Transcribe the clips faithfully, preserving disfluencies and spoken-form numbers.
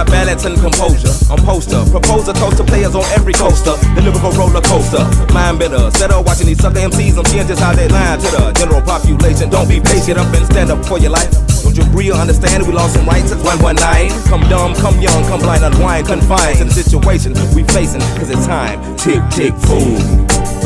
my balance and composure. I'm poster, propose a toast to players on every coaster. The lyrical roller coaster, mind bender. Instead of watching these sucker M Cs, I'm seeing just how they lie to the general population. Don't be patient, get up and stand up for your life. Don't you agree or understand we lost some rights? It's one one night. Come dumb, come young, come blind, unwind, confined to the situation we facing. Cause it's time. Tick, tick, boom.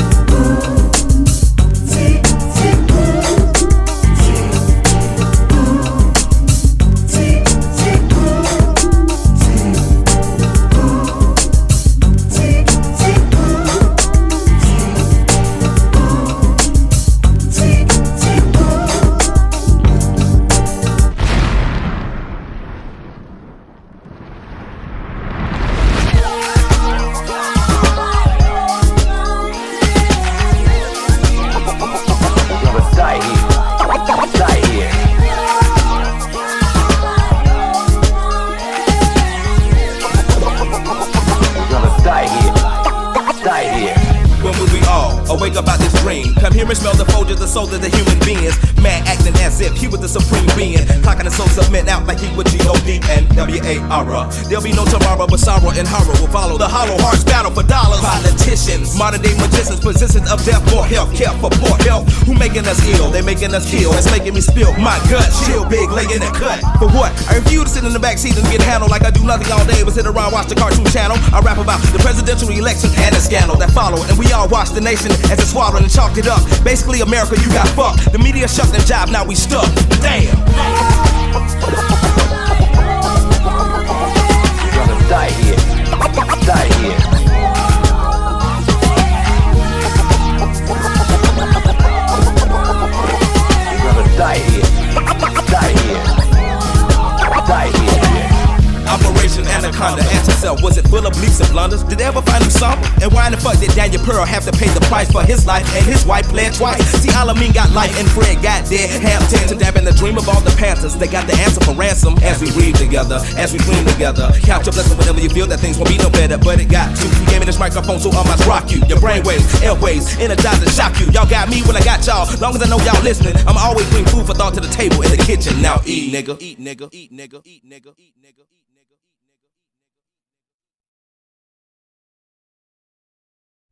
Wake up out this dream. Come here and smell the folds of the souls of the human beings. Man acting as if he was the supreme being. Clocking the soul submit out like he would G O D and W A R A. There'll be no tomorrow, but sorrow and horror will follow. The hollow hearts battle for dollars. Politicians, modern day magicians, positions of death, more health, care for poor health. Who making us ill? They making us kill. It's making me spill my gut. Chill big, lay in the cut. For what? I refuse to sit in the back seat and get handled like I do nothing all day but sit around watch the Cartoon Channel. I rap about the presidential election and the scandal that followed, and we all watch the nation as it swallowed and chalked it up. Basically, America, you got fucked. The media shut their job, now we stuck. Damn. You're gonna die here. Die here. You're gonna die here. Die here. Die here. Operation Anaconda, ask yourself, was it full of bleeps and blunders? Did they ever find him something? And why in the fuck did Daniel Pearl have to pay the price for his life and his wife played twice? See, Alameen got life and Fred got dead. Hampton to dab in the dream of all the Panthers. They got the answer for ransom as we breathe together, as we dream together. Count your blessing whenever you feel that things won't be no better, but it got to. He gave me this microphone so I must rock you. Your brainwaves, airwaves, energize and shock you. Y'all got me when I got y'all. Long as I know y'all listening, I'ma always bring food for thought to the table in the kitchen. Now eat, nigga. Eat, nigga. Eat, nigga. Eat, nigga. Eat, nigga. Eat.